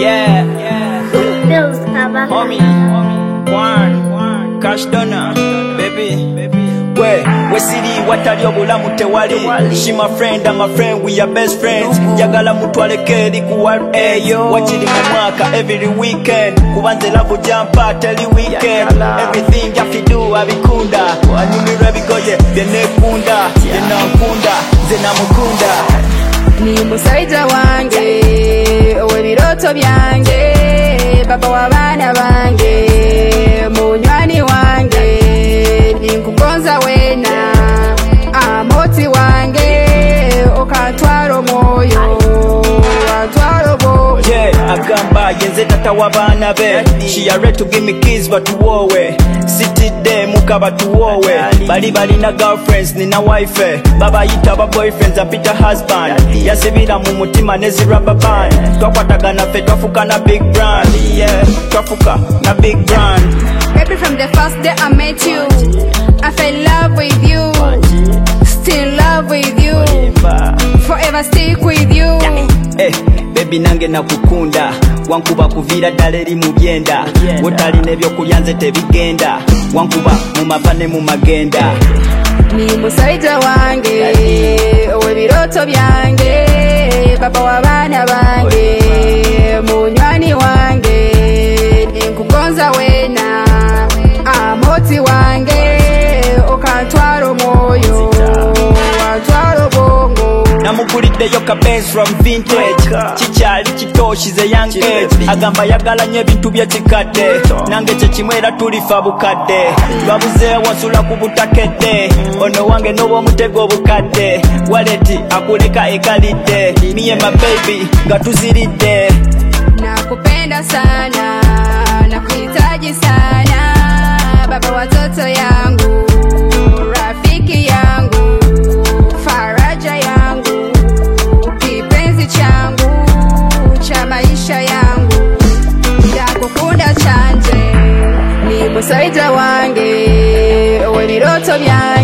Yeah. Homie. One. Cash donor. Baby. We city watali obulamu tewali. She my friend and my friend, we are best friends. Jagala mutwale keri kuwa eyo. Wachili mwaka every weekend. Kubanze love jumpa teli weekend. Everything yafi do abikunda. Anyumira bigoye byenekunda. Yenankunda zenamukunda. Ni musaija wange owe biroto byange baba wabana bange munywani wange ninkugonza wena amoti wange okantwaro moyo wantwaro bo. Yeah, agamba yenze tata wabana be. She are ready to give me keys but wowe city de mukaba tuwowe. Bali na girlfriends nina wife. Baba yita ba boyfriends apita husband. Yasibira mu mutima nezi rubber band. Twakwatagana fe twafuka na big brand. Yeah, twafuka na big brand. Baby, from the first day I met you, I fell in love with you. Still in love with you. Forever stick with you. Baby nange nakukunda. Wankuba kuvira daleri mubyenda. Wotali nebyo kulyanze tebigenda. Wankuba mumavane mumagenda. Ni musaija wange owe biroto byange baba wabana bange munywani wange ninkugonza wena amoti wange okantwaro moyo wantwaro bongo. Namugulidde yo ka Benz from vintage. Chichali kito, she's a young age. Agamba yagala nye bintu bya chikadde. Nange kye kimwera tulifa bukadde. Babuze wansula ku butakede. Ono wange nobo mutego bukadde. Waleti akuleka ekalidde. Me and my baby nga tuziridde. Nakupenda sana, nakuhitaji sana, baba watoto yangu, rafiki yangu, faraja yangu, kipenzi changu cha maisha yangu, ndakukunda chanje. Ni musaija wange owe biroto byange